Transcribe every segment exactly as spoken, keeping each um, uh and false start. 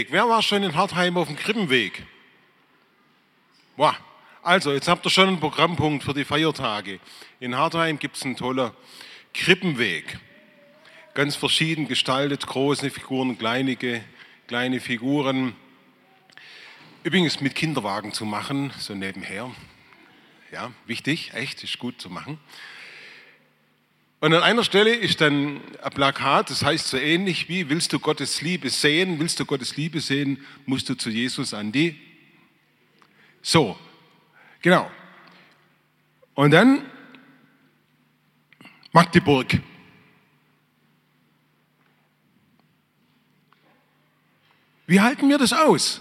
Wer war schon in Hartheim auf dem Krippenweg? Wow. Also, jetzt habt ihr schon einen Programmpunkt für die Feiertage. In Hartheim gibt es einen tollen Krippenweg. Ganz verschieden gestaltet, große Figuren, kleine, kleine Figuren. Übrigens mit Kinderwagen zu machen, so nebenher. Ja, wichtig, echt, ist gut zu machen. Und an einer Stelle ist dann ein Plakat, das heißt so ähnlich wie, willst du Gottes Liebe sehen, willst du Gottes Liebe sehen, musst du zu Jesus an die. So, genau. Und dann Magdeburg. Wie halten wir das aus?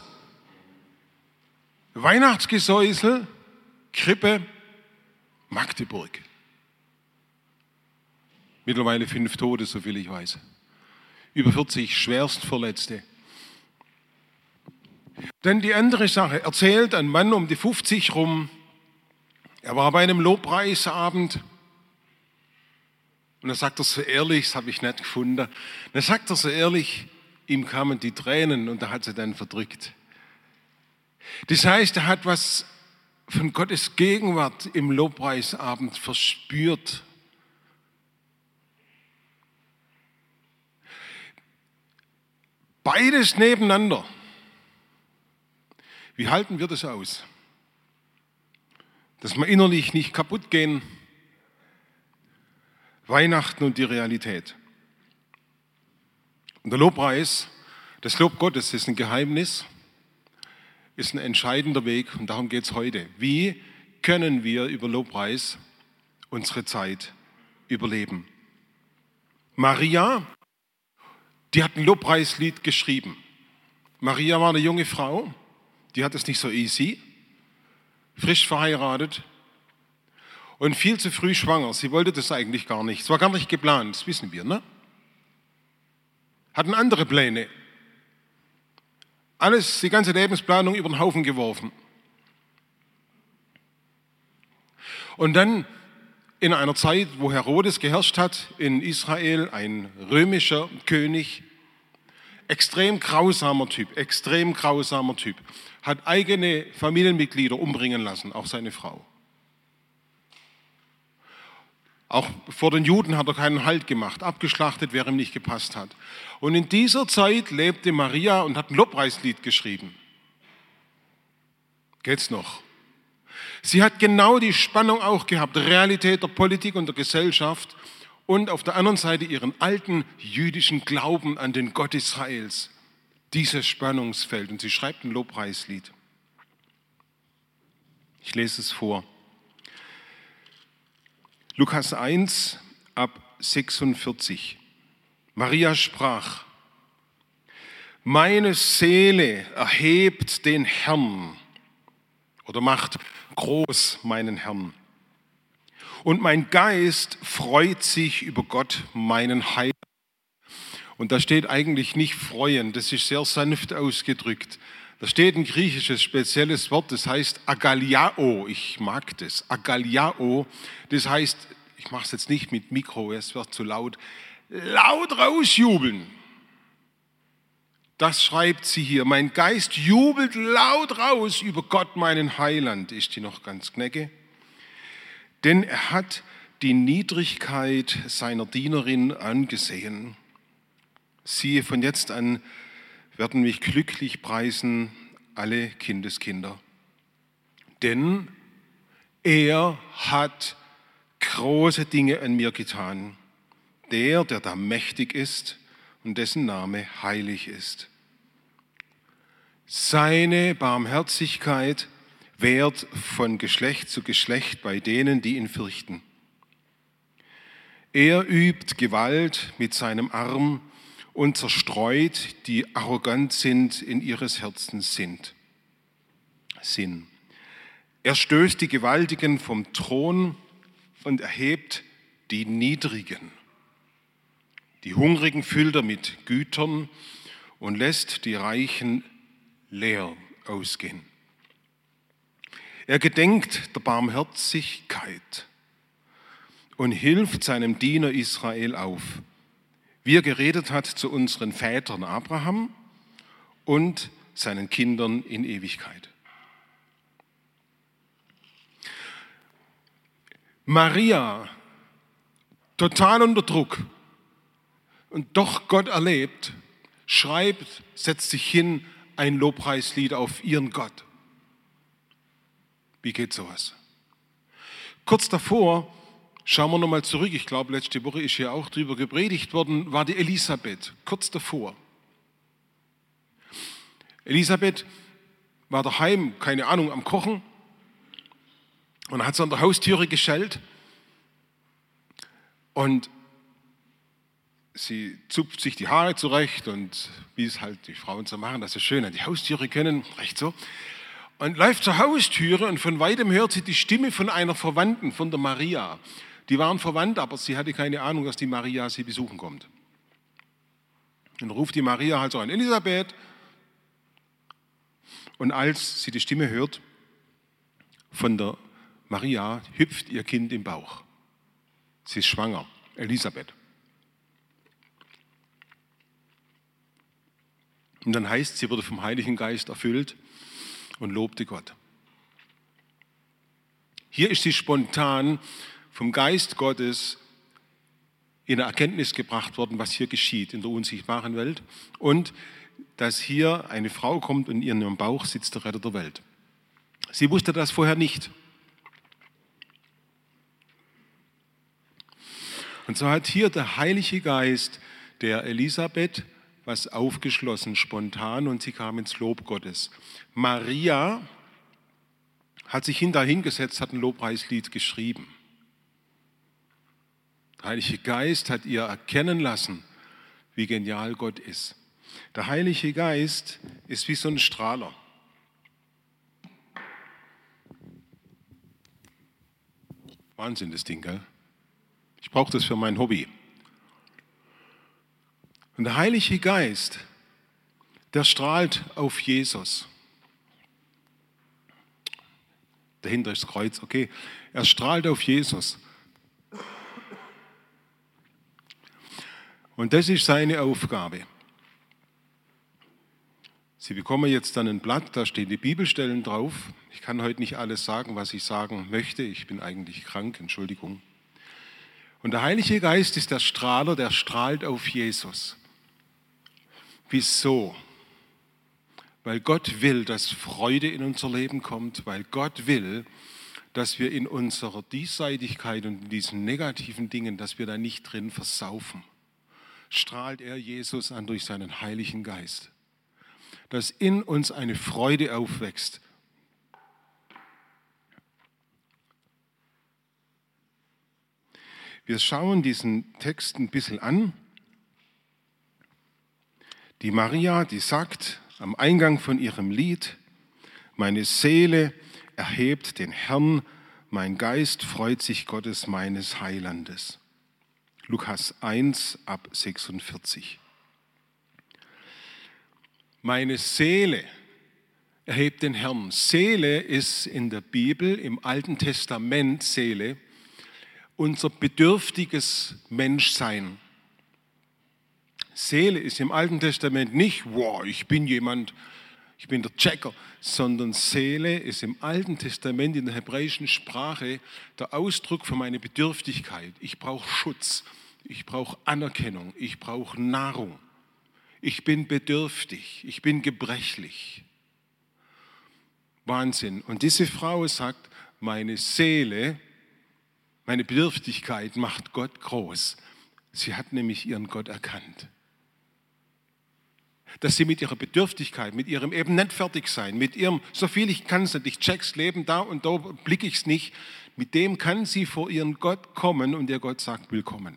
Weihnachtsgesäusel, Krippe, Magdeburg. Mittlerweile fünf Tote, soviel ich weiß. Über vierzig Schwerstverletzte. Dann die andere Sache. Erzählt ein Mann um die fünfzig rum, er war bei einem Lobpreisabend und da sagt er so ehrlich, das habe ich nicht gefunden, da sagt er so ehrlich, ihm kamen die Tränen und er hat sie dann verdrückt. Das heißt, er hat was von Gottes Gegenwart im Lobpreisabend verspürt. Beides nebeneinander. Wie halten wir das aus? Dass wir innerlich nicht kaputt gehen. Weihnachten und die Realität. Und der Lobpreis, das Lob Gottes ist ein Geheimnis, ist ein entscheidender Weg und darum geht es heute. Wie können wir über Lobpreis unsere Zeit überleben? Maria, die hat ein Lobpreislied geschrieben. Maria war eine junge Frau, die hat es nicht so easy, frisch verheiratet und viel zu früh schwanger. Sie wollte das eigentlich gar nicht. Es war gar nicht geplant, das wissen wir, ne? Hatten andere Pläne. Alles, die ganze Lebensplanung über den Haufen geworfen. Und dann in einer Zeit, wo Herodes geherrscht hat in Israel, ein römischer König, extrem grausamer Typ, extrem grausamer Typ, hat eigene Familienmitglieder umbringen lassen, auch seine Frau. Auch vor den Juden hat er keinen Halt gemacht, abgeschlachtet, wer ihm nicht gepasst hat. Und in dieser Zeit lebte Maria und hat ein Lobpreislied geschrieben. Geht's noch? Sie hat genau die Spannung auch gehabt, Realität der Politik und der Gesellschaft und auf der anderen Seite ihren alten jüdischen Glauben an den Gott Israels. Dieses Spannungsfeld. Und sie schreibt ein Lobpreislied. Ich lese es vor. Lukas eins ab sechsundvierzig. Maria sprach: Meine Seele erhebt den Herrn oder macht groß meinen Herrn. Und mein Geist freut sich über Gott, meinen Heiland. Und da steht eigentlich nicht freuen, das ist sehr sanft ausgedrückt. Da steht ein griechisches spezielles Wort, das heißt agaliao. Ich mag das, agaliao. Das heißt, ich mache es jetzt nicht mit Mikro, es wird zu laut, laut rausjubeln. Das schreibt sie hier. Mein Geist jubelt laut raus über Gott, meinen Heiland. Ist die noch ganz knecke? Denn er hat die Niedrigkeit seiner Dienerin angesehen. Siehe, von jetzt an werden mich glücklich preisen alle Kindeskinder. Denn er hat große Dinge an mir getan. Der, der da mächtig ist und dessen Name heilig ist. Seine Barmherzigkeit währt von Geschlecht zu Geschlecht bei denen, die ihn fürchten. Er übt Gewalt mit seinem Arm und zerstreut, die arrogant sind in ihres Herzens sind. Sinn. Er stößt die Gewaltigen vom Thron und erhebt die Niedrigen. Die Hungrigen füllt er mit Gütern und lässt die Reichen leer ausgehen. Er gedenkt der Barmherzigkeit und hilft seinem Diener Israel auf, wie er geredet hat zu unseren Vätern Abraham und seinen Kindern in Ewigkeit. Maria, total unter Druck und doch Gott erlebt, schreibt, setzt sich hin, ein Lobpreislied auf ihren Gott. Wie geht sowas? Kurz davor, schauen wir nochmal zurück, ich glaube, letzte Woche ist hier auch drüber gepredigt worden, war die Elisabeth, kurz davor. Elisabeth war daheim, keine Ahnung, am Kochen und hat so an der Haustüre geschellt und sie zupft sich die Haare zurecht und wie es halt die Frauen so machen, dass sie schön an die Haustüre können, recht so. Und läuft zur Haustüre und von weitem hört sie die Stimme von einer Verwandten, von der Maria. Die waren verwandt, aber sie hatte keine Ahnung, dass die Maria sie besuchen kommt. Dann ruft die Maria halt so an, Elisabeth. Und als sie die Stimme hört von der Maria, hüpft ihr Kind im Bauch. Sie ist schwanger, Elisabeth. Und dann heißt, sie wurde vom Heiligen Geist erfüllt und lobte Gott. Hier ist sie spontan vom Geist Gottes in eine Erkenntnis gebracht worden, was hier geschieht in der unsichtbaren Welt und dass hier eine Frau kommt und in ihrem Bauch sitzt der Retter der Welt. Sie wusste das vorher nicht. Und so hat hier der Heilige Geist der Elisabeth was aufgeschlossen, spontan, und sie kam ins Lob Gottes. Maria hat sich hingesetzt, hat ein Lobpreislied geschrieben. Der Heilige Geist hat ihr erkennen lassen, wie genial Gott ist. Der Heilige Geist ist wie so ein Strahler. Wahnsinn, das Ding, gell? Ich brauche das für mein Hobby. Und der Heilige Geist, der strahlt auf Jesus. Dahinter ist das Kreuz, okay. Er strahlt auf Jesus. Und das ist seine Aufgabe. Sie bekommen jetzt dann ein Blatt, da stehen die Bibelstellen drauf. Ich kann heute nicht alles sagen, was ich sagen möchte. Ich bin eigentlich krank, Entschuldigung. Und der Heilige Geist ist der Strahler, der strahlt auf Jesus. Wieso? Weil Gott will, dass Freude in unser Leben kommt, weil Gott will, dass wir in unserer Diesseitigkeit und in diesen negativen Dingen, dass wir da nicht drin versaufen. Strahlt er Jesus an durch seinen Heiligen Geist. Dass in uns eine Freude aufwächst. Wir schauen diesen Text ein bisschen an. Die Maria, die sagt am Eingang von ihrem Lied, meine Seele erhebt den Herrn, mein Geist freut sich Gottes meines Heilandes. Lukas eins ab sechsundvierzig. Meine Seele erhebt den Herrn. Seele ist in der Bibel, im Alten Testament Seele, unser bedürftiges Menschsein. Seele ist im Alten Testament nicht, wow, ich bin jemand, ich bin der Checker, sondern Seele ist im Alten Testament in der hebräischen Sprache der Ausdruck für meine Bedürftigkeit. Ich brauche Schutz, ich brauche Anerkennung, ich brauche Nahrung. Ich bin bedürftig, ich bin gebrechlich. Wahnsinn. Und diese Frau sagt, meine Seele, meine Bedürftigkeit macht Gott groß. Sie hat nämlich ihren Gott erkannt. Dass sie mit ihrer Bedürftigkeit, mit ihrem eben nicht fertig sein, mit ihrem, so viel ich kann es nicht, ich check's Leben da und da blicke ich es nicht, mit dem kann sie vor ihren Gott kommen und der Gott sagt, willkommen.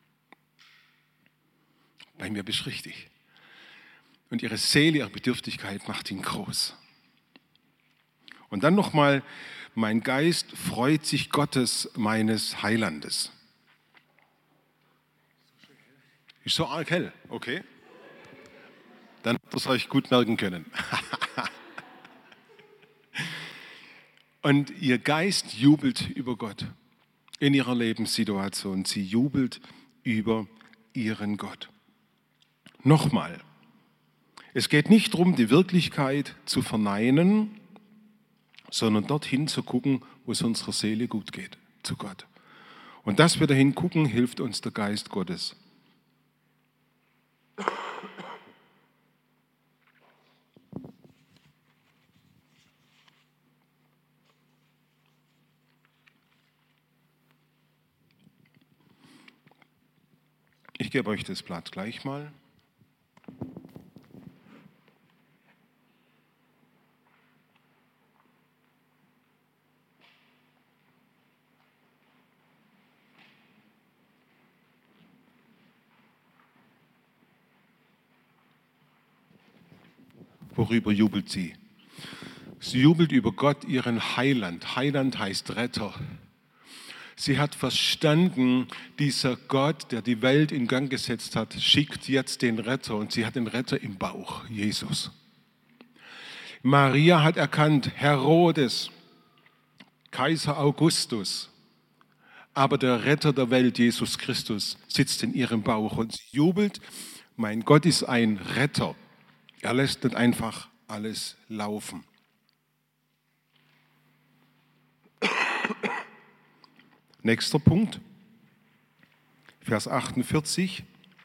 Bei mir bist du richtig. Und ihre Seele, ihre Bedürftigkeit macht ihn groß. Und dann nochmal, mein Geist freut sich Gottes, meines Heilandes. Ist so arg hell, okay. Dann habt ihr es euch gut merken können. Und ihr Geist jubelt über Gott in ihrer Lebenssituation. Sie jubelt über ihren Gott. Nochmal, Es geht nicht darum, die Wirklichkeit zu verneinen, sondern dorthin zu gucken, wo es unserer Seele gut geht, zu Gott. Und dass wir dahin gucken, hilft uns der Geist Gottes. Ich gebe euch das Blatt gleich mal. Worüber jubelt sie? Sie jubelt über Gott, ihren Heiland. Heiland heißt Retter. Sie hat verstanden, dieser Gott, der die Welt in Gang gesetzt hat, schickt jetzt den Retter und sie hat den Retter im Bauch, Jesus. Maria hat erkannt, Herodes, Kaiser Augustus, aber der Retter der Welt, Jesus Christus, sitzt in ihrem Bauch und sie jubelt, mein Gott ist ein Retter. Er lässt nicht einfach alles laufen. Nächster Punkt, Vers achtundvierzig.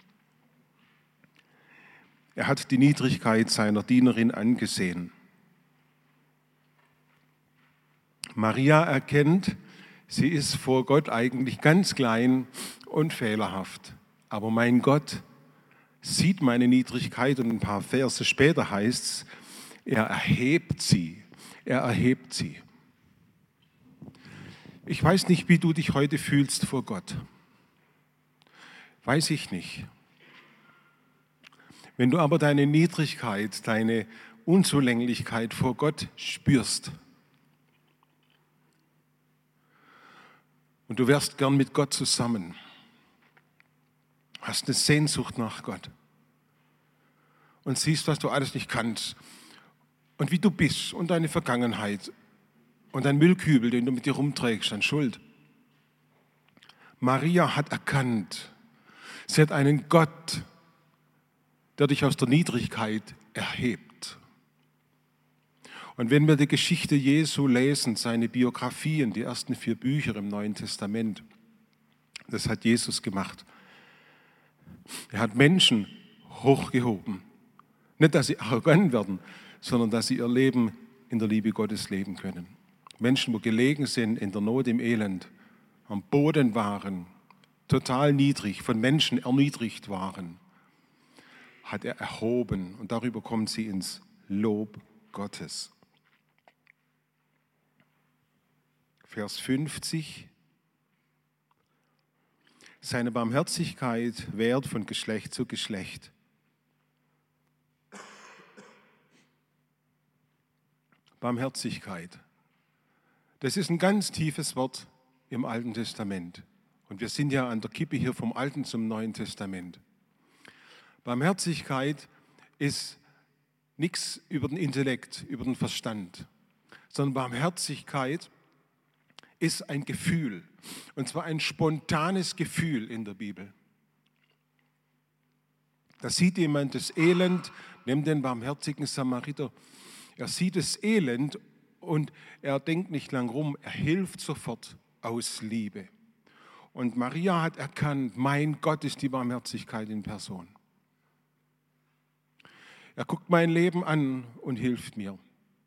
Er hat die Niedrigkeit seiner Dienerin angesehen. Maria erkennt, sie ist vor Gott eigentlich ganz klein und fehlerhaft. Aber mein Gott sieht meine Niedrigkeit und ein paar Verse später heißt es, er erhebt sie, er erhebt sie. Ich weiß nicht, wie du dich heute fühlst vor Gott. Weiß ich nicht. Wenn du aber deine Niedrigkeit, deine Unzulänglichkeit vor Gott spürst und du wärst gern mit Gott zusammen, hast eine Sehnsucht nach Gott und siehst, was du alles nicht kannst und wie du bist und deine Vergangenheit und dein Müllkübel, den du mit dir rumträgst, an Schuld. Maria hat erkannt, sie hat einen Gott, der dich aus der Niedrigkeit erhebt. Und wenn wir die Geschichte Jesu lesen, seine Biografien, die ersten vier Bücher im Neuen Testament, das hat Jesus gemacht. Er hat Menschen hochgehoben. Nicht, dass sie arrogant werden, sondern dass sie ihr Leben in der Liebe Gottes leben können. Menschen, wo gelegen sind in der Not, im Elend, am Boden waren, total niedrig, von Menschen erniedrigt waren, hat er erhoben. Und darüber kommt sie ins Lob Gottes. Vers fünfzig. Seine Barmherzigkeit währt von Geschlecht zu Geschlecht. Barmherzigkeit. Das ist ein ganz tiefes Wort im Alten Testament. Und wir sind ja an der Kippe hier vom Alten zum Neuen Testament. Barmherzigkeit ist nichts über den Intellekt, über den Verstand, sondern Barmherzigkeit ist ein Gefühl. Und zwar ein spontanes Gefühl in der Bibel. Da sieht jemand das Elend, nimm den barmherzigen Samariter. Er sieht das Elend und er denkt nicht lang rum, er hilft sofort aus Liebe. Und Maria hat erkannt, mein Gott ist die Barmherzigkeit in Person. Er guckt mein Leben an und hilft mir.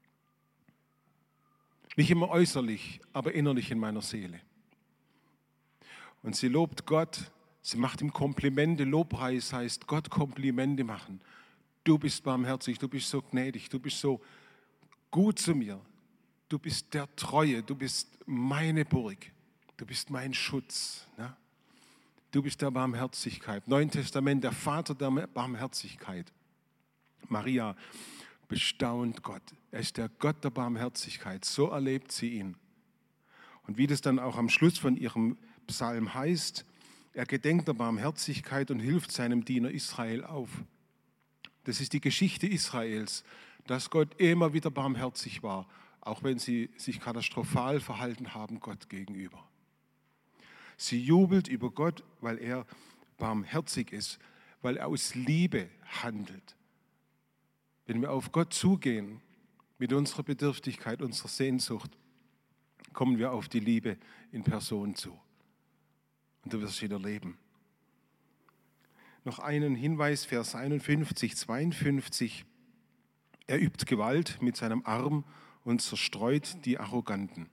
Nicht immer äußerlich, aber innerlich in meiner Seele. Und sie lobt Gott, sie macht ihm Komplimente. Lobpreis heißt Gott Komplimente machen. Du bist barmherzig, du bist so gnädig, du bist so gut zu mir. Du bist der Treue, du bist meine Burg, du bist mein Schutz. Ne? Du bist der Barmherzigkeit. Neuen Testament, der Vater der Barmherzigkeit. Maria bestaunt Gott. Er ist der Gott der Barmherzigkeit. So erlebt sie ihn. Und wie das dann auch am Schluss von ihrem Psalm heißt, er gedenkt der Barmherzigkeit und hilft seinem Diener Israel auf. Das ist die Geschichte Israels, dass Gott immer wieder barmherzig war, auch wenn sie sich katastrophal verhalten haben Gott gegenüber. Sie jubelt über Gott, weil er barmherzig ist, weil er aus Liebe handelt. Wenn wir auf Gott zugehen, mit unserer Bedürftigkeit, unserer Sehnsucht, kommen wir auf die Liebe in Person zu. Und du wirst ihn erleben. Noch einen Hinweis, Vers einundfünfzig, zweiundfünfzig. Er übt Gewalt mit seinem Arm und zerstreut die Arroganten.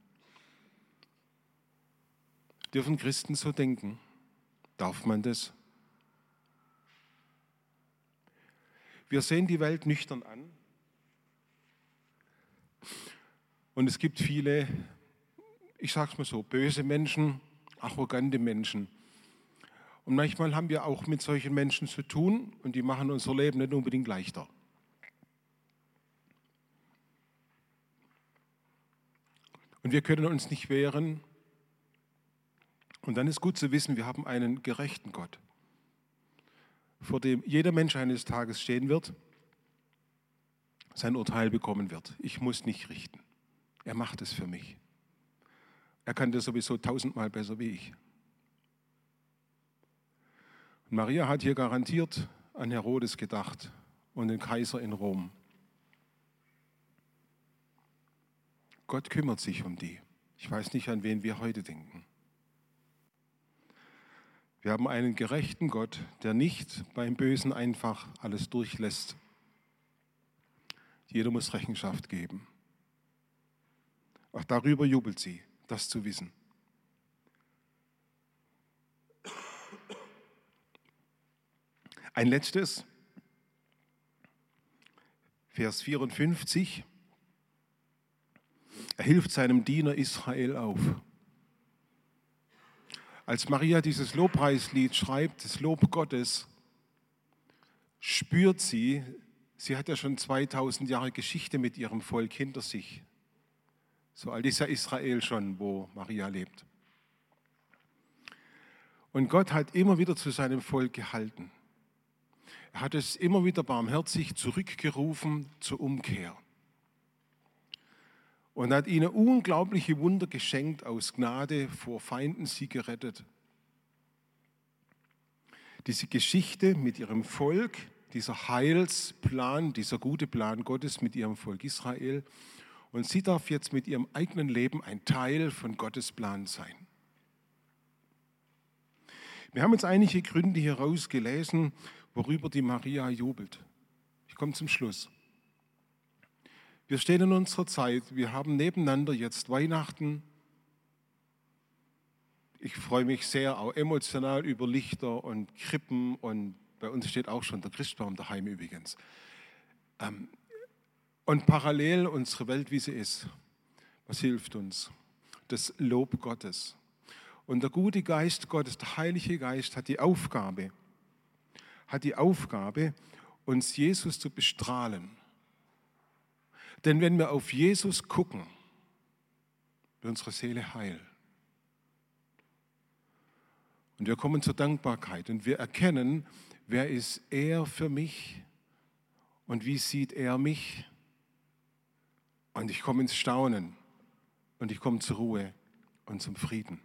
Dürfen Christen so denken? Darf man das? Wir sehen die Welt nüchtern an. Und es gibt viele, ich sage es mal so, böse Menschen, arrogante Menschen. Und manchmal haben wir auch mit solchen Menschen zu tun und die machen unser Leben nicht unbedingt leichter. Und wir können uns nicht wehren. Und dann ist gut zu wissen, wir haben einen gerechten Gott, vor dem jeder Mensch eines Tages stehen wird, sein Urteil bekommen wird. Ich muss nicht richten. Er macht es für mich. Er kann das sowieso tausendmal besser wie ich. Und Maria hat hier garantiert an Herodes gedacht und den Kaiser in Rom. Gott kümmert sich um die. Ich weiß nicht, an wen wir heute denken. Wir haben einen gerechten Gott, der nicht beim Bösen einfach alles durchlässt. Jeder muss Rechenschaft geben. Auch darüber jubelt sie, das zu wissen. Ein letztes, Vers vierundfünfzig. Er hilft seinem Diener Israel auf. Als Maria dieses Lobpreislied schreibt, das Lob Gottes, spürt sie, sie hat ja schon zweitausend Jahre Geschichte mit ihrem Volk hinter sich. So alt ist ja Israel schon, wo Maria lebt. Und Gott hat immer wieder zu seinem Volk gehalten. Er hat es immer wieder barmherzig zurückgerufen zur Umkehr. Und hat ihnen unglaubliche Wunder geschenkt, aus Gnade vor Feinden sie gerettet. Diese Geschichte mit ihrem Volk, dieser Heilsplan, dieser gute Plan Gottes mit ihrem Volk Israel. Und sie darf jetzt mit ihrem eigenen Leben ein Teil von Gottes Plan sein. Wir haben jetzt einige Gründe hier rausgelesen, worüber die Maria jubelt. Ich komme zum Schluss. Wir stehen in unserer Zeit, wir haben nebeneinander jetzt Weihnachten. Ich freue mich sehr, auch emotional über Lichter und Krippen und bei uns steht auch schon der Christbaum daheim übrigens. Und parallel unsere Welt, wie sie ist. Was hilft uns? Das Lob Gottes. Und der gute Geist Gottes, der Heilige Geist, hat die Aufgabe, hat die Aufgabe, uns Jesus zu bestrahlen. Denn wenn wir auf Jesus gucken, wird unsere Seele heil. Und wir kommen zur Dankbarkeit und wir erkennen, wer ist er für mich und wie sieht er mich. Und ich komme ins Staunen und ich komme zur Ruhe und zum Frieden.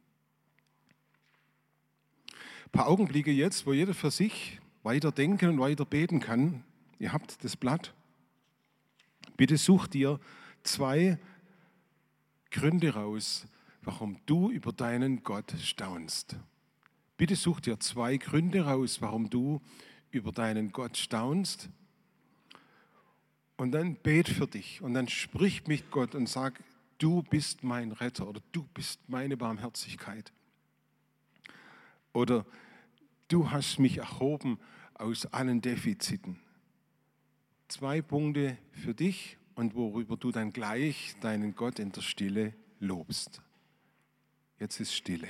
Ein paar Augenblicke jetzt, wo jeder für sich weiter denken und weiter beten kann. Ihr habt das Blatt. Bitte such dir zwei Gründe raus, warum du über deinen Gott staunst. Bitte such dir zwei Gründe raus, warum du über deinen Gott staunst. Und dann bet für dich und dann sprich mit Gott und sag, du bist mein Retter oder du bist meine Barmherzigkeit. Oder du hast mich erhoben aus allen Defiziten. Zwei Punkte für dich und worüber du dann gleich deinen Gott in der Stille lobst. Jetzt ist Stille.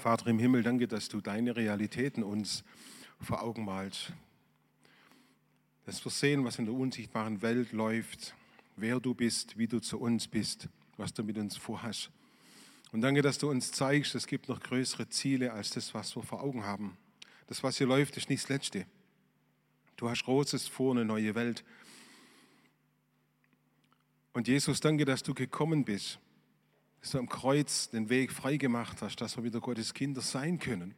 Vater im Himmel, danke, dass du deine Realitäten uns vor Augen malst. Dass wir sehen, was in der unsichtbaren Welt läuft, wer du bist, wie du zu uns bist, was du mit uns vorhast. Und danke, dass du uns zeigst, es gibt noch größere Ziele als das, was wir vor Augen haben. Das, was hier läuft, ist nicht das Letzte. Du hast Großes vor, eine neue Welt. Und Jesus, danke, dass du gekommen bist, dass du am Kreuz den Weg freigemacht hast, dass wir wieder Gottes Kinder sein können.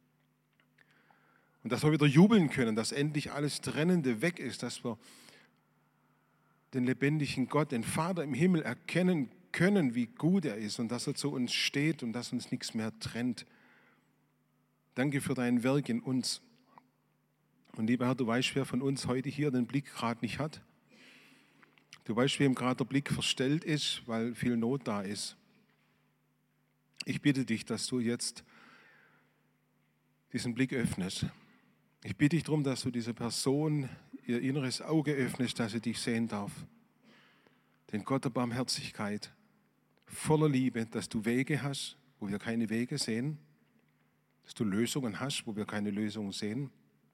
Und dass wir wieder jubeln können, dass endlich alles Trennende weg ist, dass wir den lebendigen Gott, den Vater im Himmel erkennen können, wie gut er ist und dass er zu uns steht und dass uns nichts mehr trennt. Danke für dein Werk in uns. Und lieber Herr, du weißt, wer von uns heute hier den Blick gerade nicht hat. Du weißt, wem gerade der Blick verstellt ist, weil viel Not da ist. Ich bitte dich, dass du jetzt diesen Blick öffnest. Ich bitte dich darum, dass du dieser Person ihr inneres Auge öffnest, dass sie dich sehen darf. Den Gott der Barmherzigkeit, voller Liebe, dass du Wege hast, wo wir keine Wege sehen, dass du Lösungen hast, wo wir keine Lösungen sehen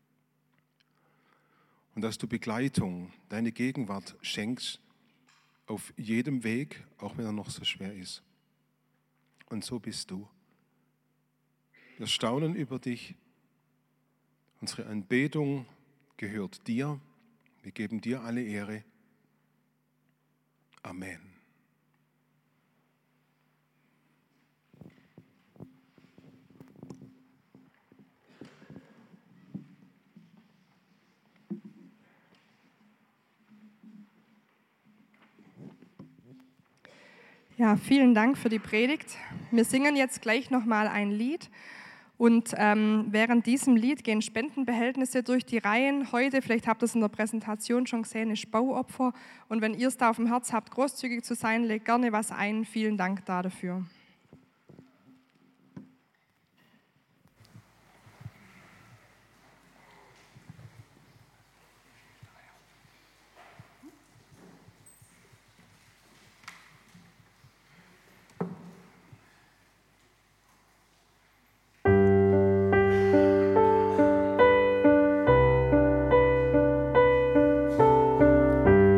und dass du Begleitung, deine Gegenwart schenkst auf jedem Weg, auch wenn er noch so schwer ist. Und so bist du. Wir staunen über dich. Unsere Anbetung gehört dir. Wir geben dir alle Ehre. Amen. Ja, vielen Dank für die Predigt. Wir singen jetzt gleich nochmal ein Lied und ähm, während diesem Lied gehen Spendenbehältnisse durch die Reihen. Heute, vielleicht habt ihr es in der Präsentation schon gesehen, ist Bauopfer und wenn ihr es da auf dem Herz habt, großzügig zu sein, legt gerne was ein. Vielen Dank da dafür.